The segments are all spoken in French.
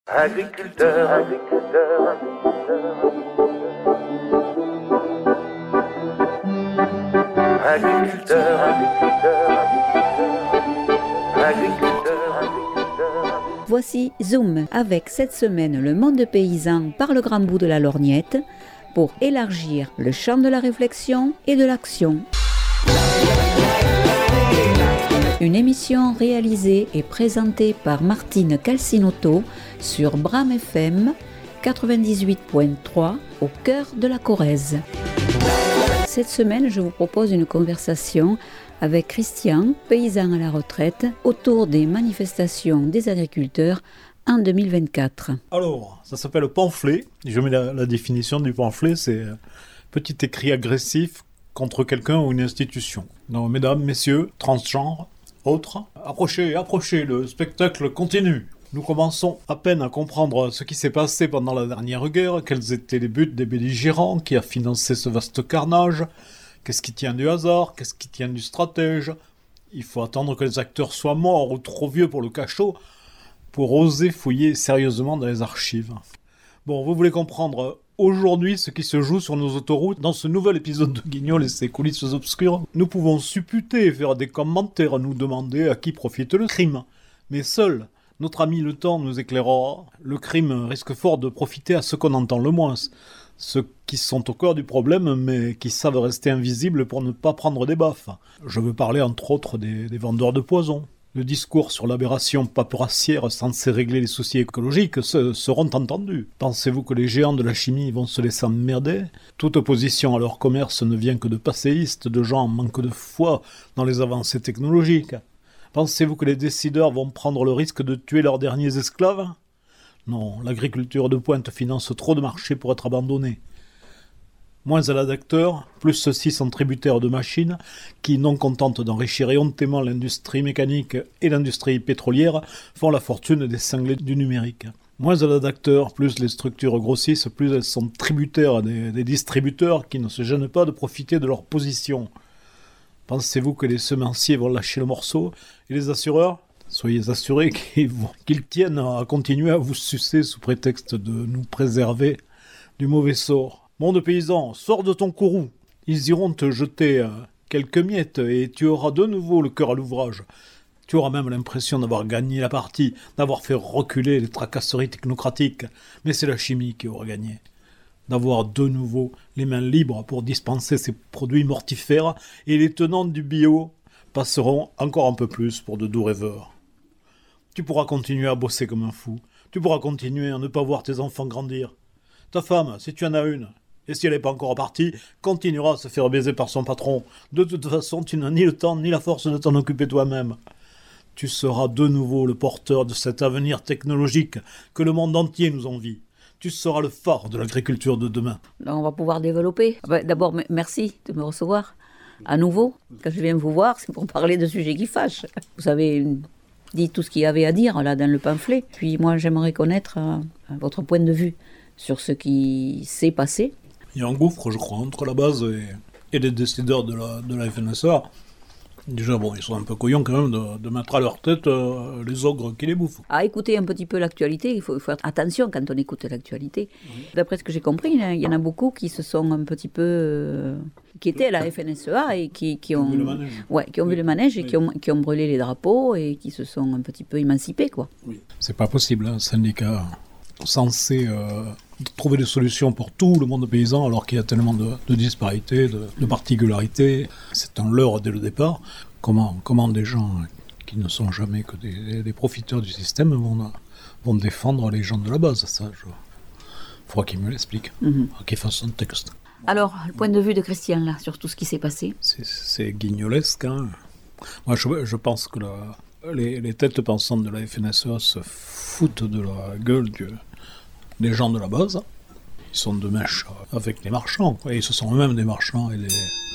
Agriculteur, agriculteur, agriculteur, agriculteur. Voici Zoom avec cette semaine le monde paysan par le grand bout de la lorgnette pour élargir le champ de la réflexion et de l'action. Une émission réalisée et présentée par Martine Calcinotto sur Bram FM 98.3 au cœur de la Corrèze. Cette semaine, je vous propose une conversation avec Christian, paysan à la retraite, autour des manifestations des agriculteurs en 2024. Alors, ça s'appelle pamphlet. Je mets la définition du pamphlet, c'est petit écrit agressif contre quelqu'un ou une institution. Donc, mesdames, messieurs, transgenres, autres, approchez, le spectacle continue. Nous commençons à peine à comprendre ce qui s'est passé pendant la dernière guerre, quels étaient les buts des belligérants, qui a financé ce vaste carnage, qu'est-ce qui tient du hasard, qu'est-ce qui tient du stratège. Il faut attendre que les acteurs soient morts ou trop vieux pour le cachot, pour oser fouiller sérieusement dans les archives. Bon, vous voulez comprendre aujourd'hui ce qui se joue sur nos autoroutes dans ce nouvel épisode de Guignol et ses coulisses obscures. Nous pouvons supputer, faire des commentaires, nous demander à qui profite le crime. Mais seul notre ami le temps nous éclairera. Le crime risque fort de profiter à ceux qu'on entend le moins, ceux qui sont au cœur du problème mais qui savent rester invisibles pour ne pas prendre des baffes. Je veux parler entre autres des vendeurs de poison. Le discours sur l'aberration paperassière censée régler les soucis écologiques seront entendus. Pensez-vous que les géants de la chimie vont se laisser emmerder ? Toute opposition à leur commerce ne vient que de passéistes, de gens en manque de foi dans les avancées technologiques. Pensez-vous que les décideurs vont prendre le risque de tuer leurs derniers esclaves ? Non, l'agriculture de pointe finance trop de marchés pour être abandonnée. Moins elle a d'acteurs, plus ceux-ci sont tributaires de machines qui, non contentes d'enrichir éhontément l'industrie mécanique et l'industrie pétrolière, font la fortune des cinglés du numérique. Moins elle a d'acteurs, plus les structures grossissent, plus elles sont tributaires des distributeurs qui ne se gênent pas de profiter de leur position. Pensez-vous que les semenciers vont lâcher le morceau et les assureurs ? Soyez assurés qu'ils tiennent à continuer à vous sucer sous prétexte de nous préserver du mauvais sort. Monde paysan, sors de ton courroux. Ils iront te jeter quelques miettes et tu auras de nouveau le cœur à l'ouvrage. Tu auras même l'impression d'avoir gagné la partie, d'avoir fait reculer les tracasseries technocratiques. Mais c'est la chimie qui aura gagné. D'avoir de nouveau les mains libres pour dispenser ces produits mortifères et les tenants du bio passeront encore un peu plus pour de doux rêveurs. Tu pourras continuer à bosser comme un fou. Tu pourras continuer à ne pas voir tes enfants grandir. Ta femme, si tu en as une, et si elle n'est pas encore partie, continuera à se faire baiser par son patron. De toute façon, tu n'as ni le temps ni la force de t'en occuper toi-même. Tu seras de nouveau le porteur de cet avenir technologique que le monde entier nous envie. Tu seras le phare de l'agriculture de demain. On va pouvoir développer. D'abord, merci de me recevoir à nouveau. Quand je viens vous voir, c'est pour parler de sujets qui fâchent. Vous avez dit tout ce qu'il y avait à dire là dans le pamphlet. Puis moi, j'aimerais connaître votre point de vue sur ce qui s'est passé. Il y a un gouffre, je crois, entre la base et les décideurs de la FNSEA. Déjà, bon, ils sont un peu couillons quand même de mettre à leur tête les ogres qui les bouffent. À écouter un petit peu l'actualité, il faut faire attention quand on écoute l'actualité. Oui. D'après ce que j'ai compris, il y en a beaucoup qui se sont un petit peu... qui étaient à la FNSEA et qui ont vu le manège. Ouais, qui ont vu le manège et qui ont brûlé les drapeaux et qui se sont un petit peu émancipés, quoi. Oui. C'est pas possible, un syndicat censé trouver des solutions pour tout le monde paysan alors qu'il y a tellement de disparités, de particularités. C'est un leurre dès le départ. Comment des gens qui ne sont jamais que des profiteurs du système vont défendre les gens de la base? Ça, il faudra qu'ils me l'expliquent, qu'ils fassent un texte. Alors, le point de vue de Christian, là, sur tout ce qui s'est passé? C'est guignolesque, hein. Moi, je pense que les têtes pensantes de la FNSEA se foutent de la gueule des gens de la base. Ils sont de mèche avec les marchands, quoi. Et ce sont eux-mêmes des marchands et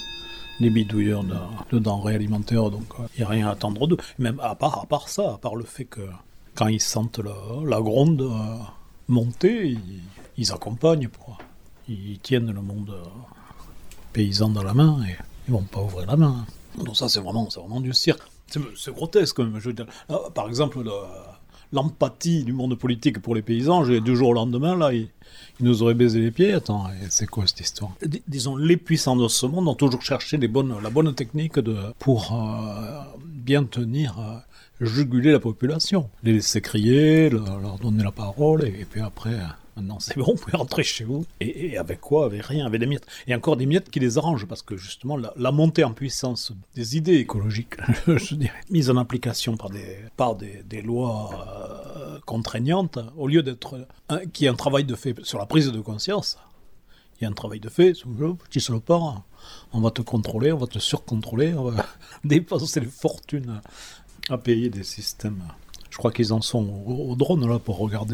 des bidouilleurs de denrées alimentaires, donc il n'y a rien à attendre d'eux. Même à part ça, à part le fait que quand ils sentent la gronde monter, ils accompagnent, ils tiennent le monde paysan dans la main et ils ne vont pas ouvrir la main. Donc ça, c'est vraiment du cirque. C'est grotesque, quand même. Je veux dire. Par exemple, l'empathie du monde politique pour les paysans, du jour au lendemain, là, ils nous auraient baisé les pieds. Attends, c'est quoi cette histoire? Disons, les puissants de ce monde ont toujours cherché la bonne technique pour bien tenir, juguler la population. Les laisser crier, leur donner la parole, et puis après... Maintenant, c'est bon, vous pouvez rentrer chez vous. Et avec quoi? Avec rien, avec des miettes. Et encore des miettes qui les arrangent, parce que justement, la montée en puissance des idées écologiques, je dirais, mises en application par des lois contraignantes, au lieu d'être qu'il y ait un travail de fait sur la prise de conscience, il y a un travail de fait, petit salopard, on va te contrôler, on va te surcontrôler, on va dépenser des fortunes à payer des systèmes... Je crois qu'ils en sont au drone là pour regarder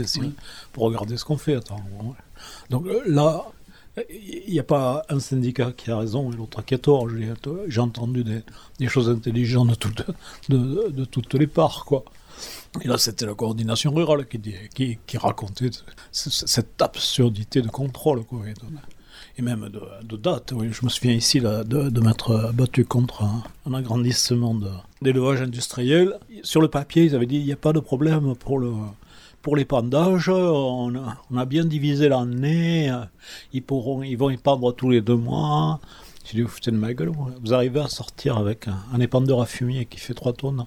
ce qu'on fait. Attends. Donc là, il n'y a pas un syndicat qui a raison et l'autre qui a tort. J'ai entendu des choses intelligentes de toutes les parts, quoi. Et là, c'était la coordination rurale qui racontait cette absurdité de contrôle, quoi. Et même de date. Oui. Je me souviens ici là, de m'être battu contre un agrandissement d'élevage industriel. Sur le papier, ils avaient dit il n'y a pas de problème pour l'épandage, on a bien divisé l'année, ils vont épandre tous les 2 mois. J'ai dit vous foutez de ma gueule, vous arrivez à sortir avec un épandeur à fumier qui fait 3 tonnes,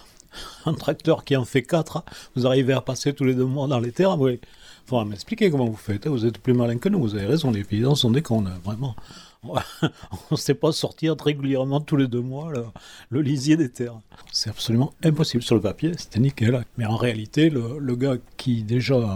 un tracteur qui en fait 4, vous arrivez à passer tous les 2 mois dans les terres, oui. Il faut m'expliquer comment vous faites, vous êtes plus malin que nous, vous avez raison, les paysans sont des cons, vraiment. On ne sait pas sortir régulièrement tous les 2 mois le lisier des terres. C'est absolument impossible. Sur le papier, c'était nickel. Mais en réalité, le gars qui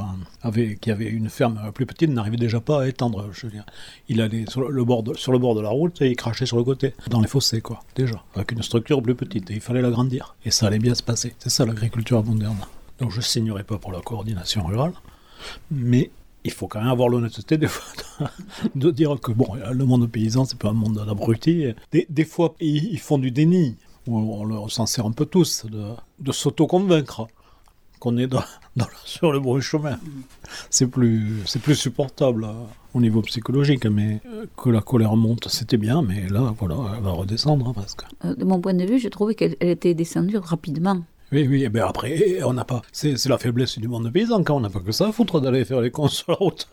avait une ferme plus petite n'arrivait déjà pas à étendre. Je veux dire, il allait sur le bord de la route et il crachait sur le côté, dans les fossés, quoi. Déjà, avec une structure plus petite. Et il fallait l'agrandir. Et ça allait bien se passer. C'est ça l'agriculture moderne. Donc je ne signerai pas pour la coordination rurale. Mais il faut quand même avoir l'honnêteté des fois de dire que bon, le monde paysan, c'est pas un monde d'abrutis. Des fois, ils font du déni. On s'en sert un peu tous de s'auto-convaincre qu'on est sur le bon chemin. C'est plus supportable au niveau psychologique, mais que la colère monte, c'était bien, mais là, voilà, elle va redescendre presque. De mon point de vue, je trouvais qu'elle était descendue rapidement. Oui, et bien après, on n'a pas. C'est la faiblesse du monde paysan, quand on n'a pas que ça à foutre d'aller faire les cons sur la route.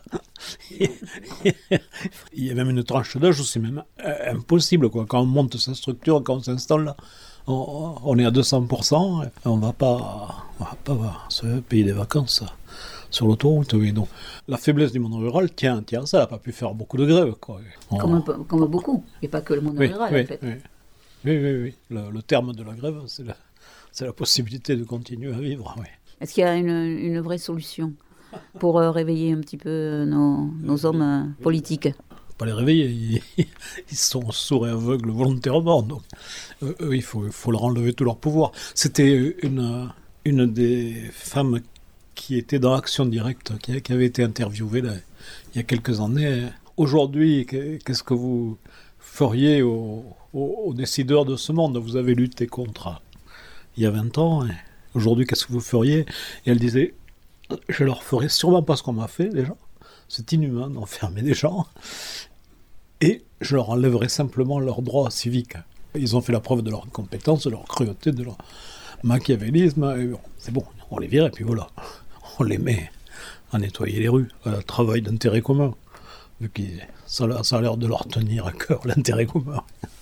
Il y a même une tranche d'âge où c'est même impossible, quoi. Quand on monte sa structure, quand on s'installe là, on est à 200%, on va pas se payer des vacances sur l'autoroute. Oui. Donc, la faiblesse du monde rural tient à ça, elle n'a pas pu faire beaucoup de grèves, quoi. Comme beaucoup, et pas que le monde rural, en fait. Oui. Le terme de la grève, c'est la possibilité de continuer à vivre, oui. Est-ce qu'il y a une vraie solution pour réveiller un petit peu nos hommes politiques? Pas les réveiller, ils sont sourds et aveugles volontairement, donc il faut leur enlever tout leur pouvoir. C'était une des femmes qui était dans Action Directe, qui avait été interviewée là, il y a quelques années. Aujourd'hui, qu'est-ce que vous feriez aux décideurs de ce monde? Vous avez lutté contre il y a 20 ans, et aujourd'hui, qu'est-ce que vous feriez? Et elle disait, je leur ferai sûrement pas ce qu'on m'a fait, déjà. C'est inhumain d'enfermer des gens. Et je leur enlèverai simplement leurs droits civiques. Ils ont fait la preuve de leur incompétence, de leur cruauté, de leur machiavélisme. Et bon, c'est bon, on les vire et puis voilà. On les met à nettoyer les rues, à travail d'intérêt commun. Vu que ça a l'air de leur tenir à cœur, l'intérêt commun.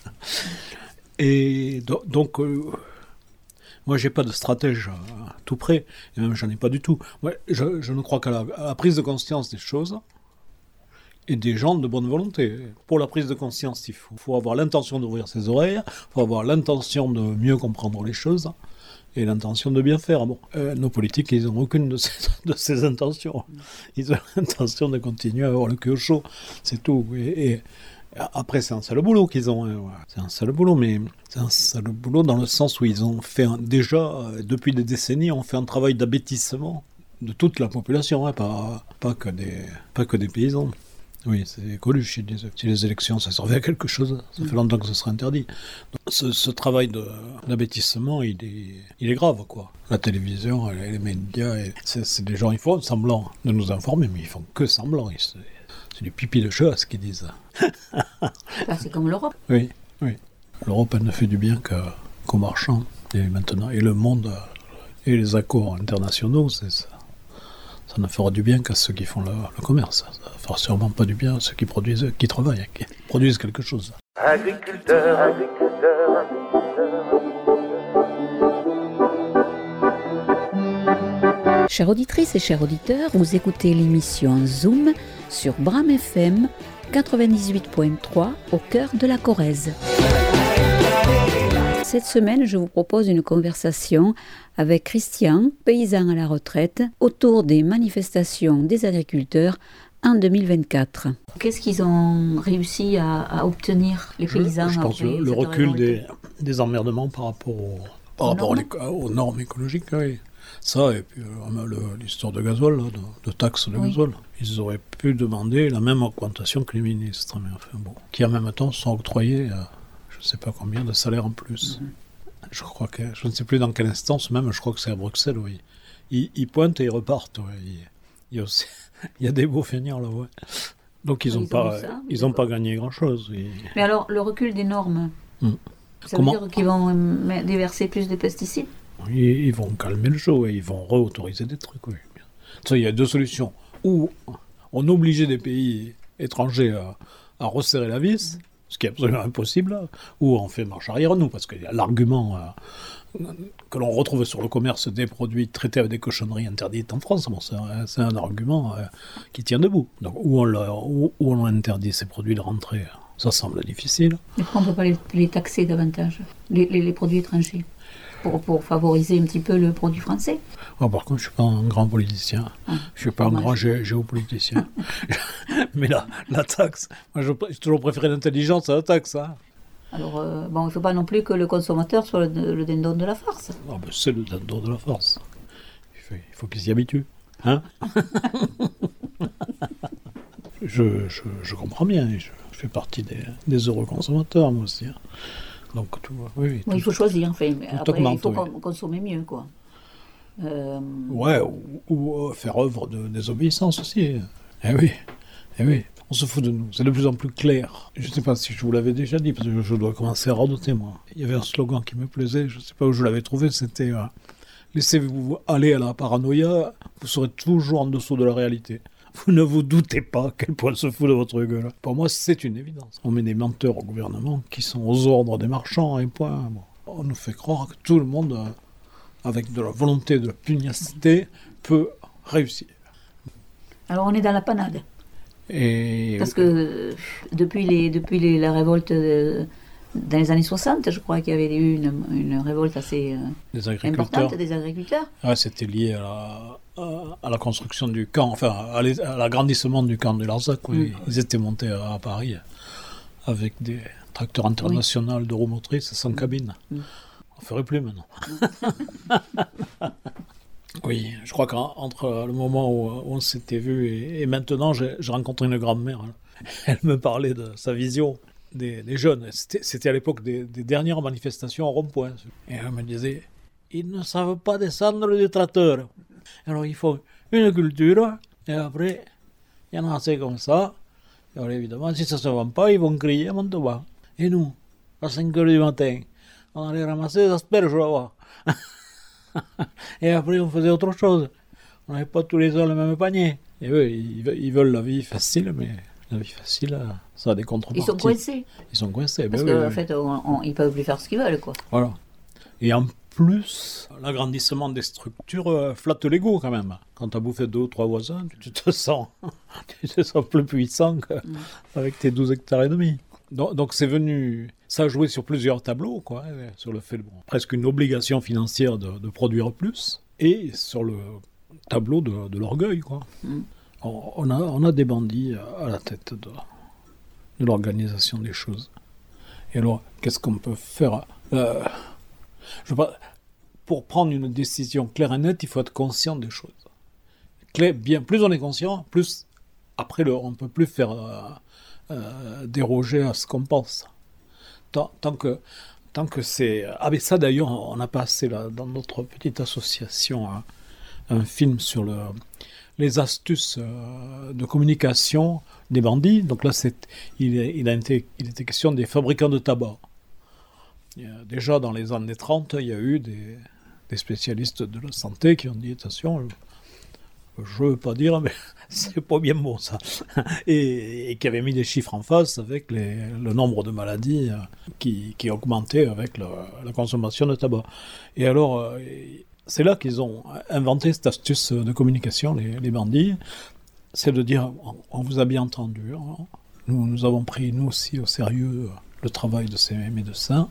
Et donc... moi, j'ai pas de stratège tout près, et même j'en ai pas du tout. Ouais, je ne crois qu'à la prise de conscience des choses et des gens de bonne volonté. Pour la prise de conscience, il faut avoir l'intention d'ouvrir ses oreilles, il faut avoir l'intention de mieux comprendre les choses et l'intention de bien faire. Bon, nos politiques, ils n'ont aucune de ces intentions. Ils ont l'intention de continuer à avoir le cul chaud, c'est tout. Et après, c'est un sale boulot qu'ils ont. C'est un sale boulot, mais c'est un sale boulot dans le sens où ils ont fait déjà, depuis des décennies, on fait un travail d'abêtissement de toute la population, hein, pas que des paysans. Oui, c'est Coluche, si les élections, ça servait à quelque chose, ça fait longtemps que ce serait interdit. Donc, ce travail d'abêtissement, il est grave, quoi. La télévision, les médias, c'est des gens, ils font semblant de nous informer, mais ils font que semblant. C'est du pipi de chat, ce qu'ils disent. C'est comme l'Europe. Oui. L'Europe, elle ne fait du bien qu'aux marchands. Et maintenant, et le monde, Et les accords internationaux, ça ne fera du bien qu'à ceux qui font le commerce. Ça ne fera sûrement pas du bien à ceux qui produisent, qui travaillent, qui produisent quelque chose. Agriculteur, agriculteur. Chères auditrices et chers auditeurs, vous écoutez l'émission Zoom sur Bram FM 98.3 au cœur de la Corrèze. Cette semaine, je vous propose une conversation avec Christian, paysan à la retraite, autour des manifestations des agriculteurs en 2024. Qu'est-ce qu'ils ont réussi à obtenir, les paysans? Je pense le recul des emmerdements par rapport aux normes écologiques, oui. Ça, et puis l'histoire de gasoil, là, de taxes de gasoil. Ils auraient pu demander la même augmentation que les ministres, mais enfin bon, qui en même temps sont octroyés je ne sais pas combien de salaires en plus. Je crois que, je ne sais plus dans quelle instance, même je crois que c'est à Bruxelles, oui. Ils pointent et ils repartent, oui. Il y a des beaux feignants là, ouais. Donc ils n'ont pas gagné grand-chose. Mais alors, le recul des normes, ça veut dire qu'ils vont déverser plus de pesticides? Ils vont calmer le jeu, ils vont réautoriser des trucs, oui. Ça, il y a deux solutions. Ou on obligeait des pays étrangers à resserrer la vis, ce qui est absolument impossible, ou on fait marche arrière nous, parce qu'il y a l'argument que l'on retrouve sur le commerce des produits traités avec des cochonneries interdites en France. Bon, c'est un argument qui tient debout. Donc, où on interdit ces produits de rentrer, ça semble difficile. Mais pourquoi on ne peut pas les taxer davantage, les produits étrangers, pour favoriser un petit peu le produit français? Par contre, je ne suis pas un grand politicien. Je ne suis pas un grand géopoliticien. Mais la taxe, moi, j'ai toujours préféré l'intelligence à la taxe. Hein. Alors, il ne faut pas non plus que le consommateur soit le dindon de la farce. C'est le dindon de la farce. Il faut qu'il s'y habitue. Hein. Je comprends bien. Je fais partie des heureux consommateurs, moi aussi. Hein. Donc, il faut choisir, enfin. Après, il faut consommer mieux, quoi. Ou faire œuvre de désobéissance aussi. Eh oui, on se fout de nous. C'est de plus en plus clair. Je ne sais pas si je vous l'avais déjà dit, parce que je dois commencer à radoter, moi. Il y avait un slogan qui me plaisait, je ne sais pas où je l'avais trouvé, c'était laissez-vous aller à la paranoïa, vous serez toujours en dessous de la réalité. Vous ne vous doutez pas à quel point elle se fout de votre gueule. Pour moi, c'est une évidence. On met des menteurs au gouvernement qui sont aux ordres des marchands, et point. Bon. On nous fait croire que tout le monde, avec de la volonté, de la pugnacité, peut réussir. Alors on est dans la panade. Parce que depuis la révolte dans les années 60, je crois qu'il y avait eu une révolte assez importante des agriculteurs. Ouais, c'était lié à la construction du camp, enfin à l'agrandissement du camp de Larzac. Oui. Ils étaient montés à Paris avec des tracteurs internationaux de roues motrices sans cabine. On ne ferait plus maintenant. Oui, je crois qu'entre le moment où on s'était vu et maintenant, j'ai rencontré une grand-mère. Elle me parlait de sa vision des jeunes. C'était à l'époque des dernières manifestations en rond-point. Et elle me disait, ils ne savent pas descendre du tracteur. Alors il faut une culture, et après, il y en a assez comme ça. Et alors évidemment, si ça ne se vend pas, ils vont crier à Montauban. Et nous, à 5 h du matin, on allait ramasser des asperges là-bas. Et après, on faisait autre chose. On n'avait pas tous les ans le même panier. Et eux, ils veulent la vie facile, mais la vie facile, ça a des contreparties. Ils sont coincés. Parce qu'en fait, ils ne peuvent plus faire ce qu'ils veulent, quoi. Voilà. Et en plus, l'agrandissement des structures flatte l'ego quand même. Quand tu as bouffé 2 ou 3 voisins, tu te sens plus puissant qu'avec tes 12 hectares et demi. Donc c'est venu, ça a joué sur plusieurs tableaux, quoi, sur le fait presque une obligation financière de produire plus, et sur le tableau de l'orgueil, quoi. On a des bandits à la tête de l'organisation des choses. Et alors, qu'est-ce qu'on peut faire pour prendre une décision claire et nette, il faut être conscient des choses. Plus on est conscient, plus après on ne peut plus faire déroger à ce qu'on pense. Tant que c'est... Ah mais ça d'ailleurs, on a passé là, dans notre petite association un film sur les astuces de communication des bandits. Donc là, il était question des fabricants de tabac. Déjà dans les années 30, il y a eu des des spécialistes de la santé qui ont dit attention, je ne veux pas dire, mais c'est pas bien bon ça. Et qui avaient mis des chiffres en face avec le nombre de maladies qui augmentait avec la consommation de tabac. Et alors, c'est là qu'ils ont inventé cette astuce de communication, les bandits, c'est de dire, on vous a bien entendu, hein. Nous avons pris, nous aussi, au sérieux le travail de ces médecins.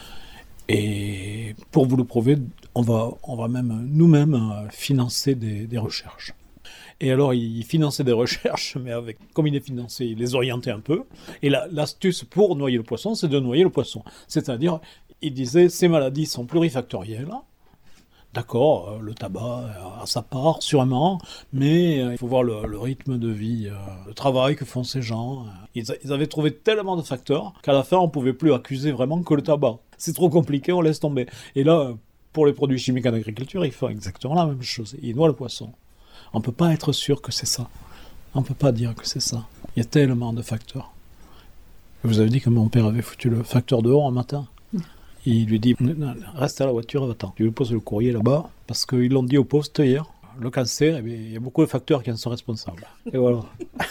Et pour vous le prouver, on va même nous-mêmes financer des recherches. Et alors, ils finançaient des recherches, mais comme ils les finançaient, ils les orientaient un peu. Et l'astuce pour noyer le poisson, c'est de noyer le poisson. C'est-à-dire, ils disaient, ces maladies sont plurifactorielles. D'accord, le tabac a sa part, sûrement, mais il faut voir le rythme de vie, le travail que font ces gens. Ils avaient trouvé tellement de facteurs qu'à la fin, on ne pouvait plus accuser vraiment que le tabac. C'est trop compliqué, on laisse tomber. Et là, pour les produits chimiques en agriculture, ils font exactement la même chose. Ils noient le poisson. On ne peut pas être sûr que c'est ça. On ne peut pas dire que c'est ça. Il y a tellement de facteurs. Vous avez dit que mon père avait foutu le facteur dehors un matin. Il lui dit, reste à la voiture, va-t'en. Tu lui poses le courrier là-bas, parce qu'ils l'ont dit au poste hier. Le cancer, eh bien, il y a beaucoup de facteurs qui en sont responsables. Et voilà.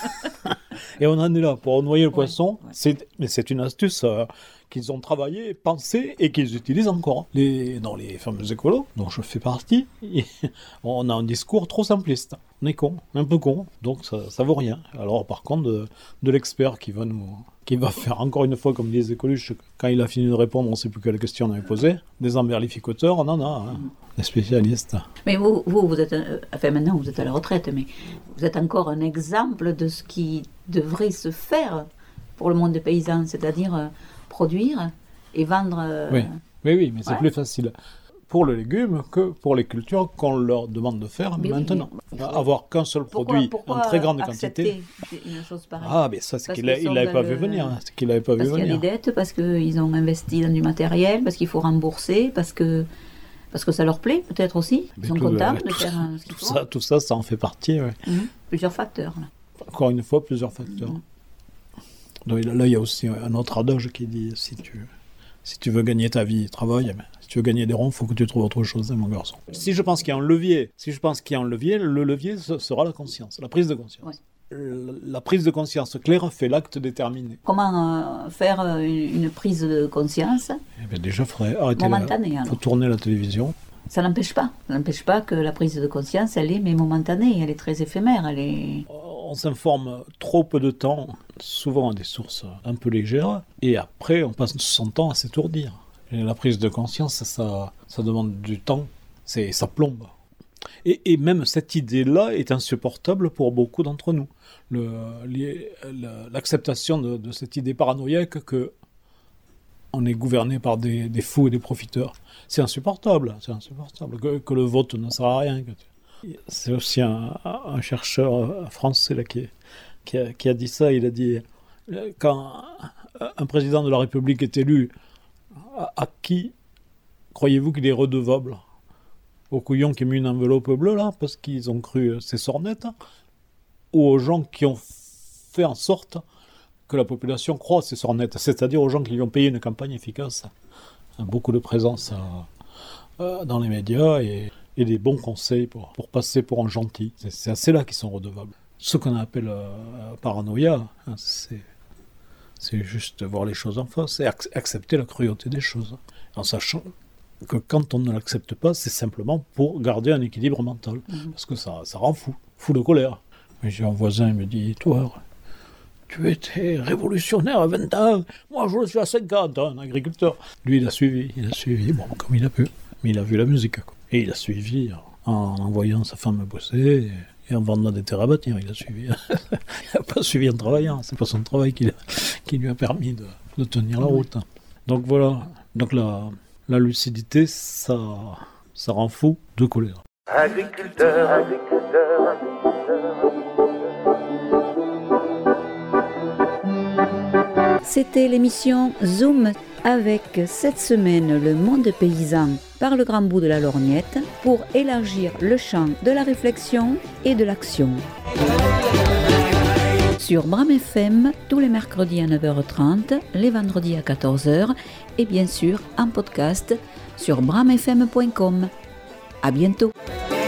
Et on en est là pour noyer le poisson. Mais c'est une astuce qu'ils ont travaillé, pensé et qu'ils utilisent encore. Dans les fameux écolos, dont je fais partie, on a un discours trop simpliste. On est con, un peu con, donc ça vaut rien. Alors par contre, de l'expert qui va faire encore une fois comme disent les Coluches, quand il a fini de répondre, on ne sait plus quelle question on avait posée, des emberlificateurs, on en a, des spécialistes. Mais vous êtes, maintenant vous êtes à la retraite, mais vous êtes encore un exemple de ce qui devrait se faire pour le monde des paysans, c'est-à-dire produire et vendre... Oui, mais c'est plus facile pour le légume que pour les cultures qu'on leur demande de faire maintenant. Avoir qu'un seul produit en très grande quantité. Une chose pareille. Ah, mais ça, c'est qu'il n'avait pas vu venir. Parce qu'il y a des dettes, parce qu'ils ont investi dans du matériel, parce qu'il faut rembourser, parce que ça leur plaît, peut-être aussi. Ils sont contents de faire ce qu'il faut. Tout ça en fait partie. Ouais. Plusieurs facteurs. Là. Encore une fois, plusieurs facteurs. Donc, là, il y a aussi un autre adage qui dit si tu veux gagner ta vie, travaille. Mais si tu veux gagner des ronds, il faut que tu trouves autre chose, mon garçon. Si je pense qu'il y a un levier, le levier sera la conscience, la prise de conscience. Ouais. La prise de conscience claire fait l'acte déterminé. Comment faire une prise de conscience déjà, il faudrait arrêter momentanée. Il faut tourner la télévision. Ça n'empêche pas. Ça n'empêche pas que la prise de conscience, elle est mais momentanée, elle est très éphémère. On s'informe trop peu de temps, souvent à des sources un peu légères, et après on passe son temps à s'étourdir. Et la prise de conscience, ça demande du temps, ça plombe. Et même cette idée-là est insupportable pour beaucoup d'entre nous. L'acceptation de cette idée paranoïaque que on est gouverné par des fous et des profiteurs, c'est insupportable. Que le vote ne sert à rien. C'est aussi un chercheur français là, qui a dit ça. Il a dit, quand un président de la République est élu, à qui croyez-vous qu'il est redevable ? Aux couillons qui ont mis une enveloppe bleue, là, parce qu'ils ont cru ses sornettes, ou aux gens qui ont fait en sorte que la population croit ces sornettes, c'est-à-dire aux gens qui lui ont payé une campagne efficace. Beaucoup de présence dans les médias et des bons conseils pour passer pour un gentil. C'est à ceux-là qui sont redevables. Ce qu'on appelle paranoïa, c'est juste voir les choses en face et accepter la cruauté des choses, en sachant que quand on ne l'accepte pas, c'est simplement pour garder un équilibre mental, parce que ça rend fou de colère. Mais j'ai un voisin, il me dit, toi, tu étais révolutionnaire à 20 ans, moi je le suis à 50 ans, un agriculteur. Lui, il a suivi, bon, comme il a pu, mais il a vu la musique, quoi. Et il a suivi en envoyant sa femme bosser et en vendant des terres à bâtir, il a suivi. Il n'a pas suivi en travaillant, c'est pas son travail qui lui a permis de tenir la route. Donc voilà, donc la lucidité, ça rend fou de colère. Agriculteur. C'était l'émission Zoom avec cette semaine le monde paysan par le grand bout de la lorgnette pour élargir le champ de la réflexion et de l'action. Sur Bram FM, tous les mercredis à 9h30, les vendredis à 14h et bien sûr en podcast sur bramfm.com. À bientôt.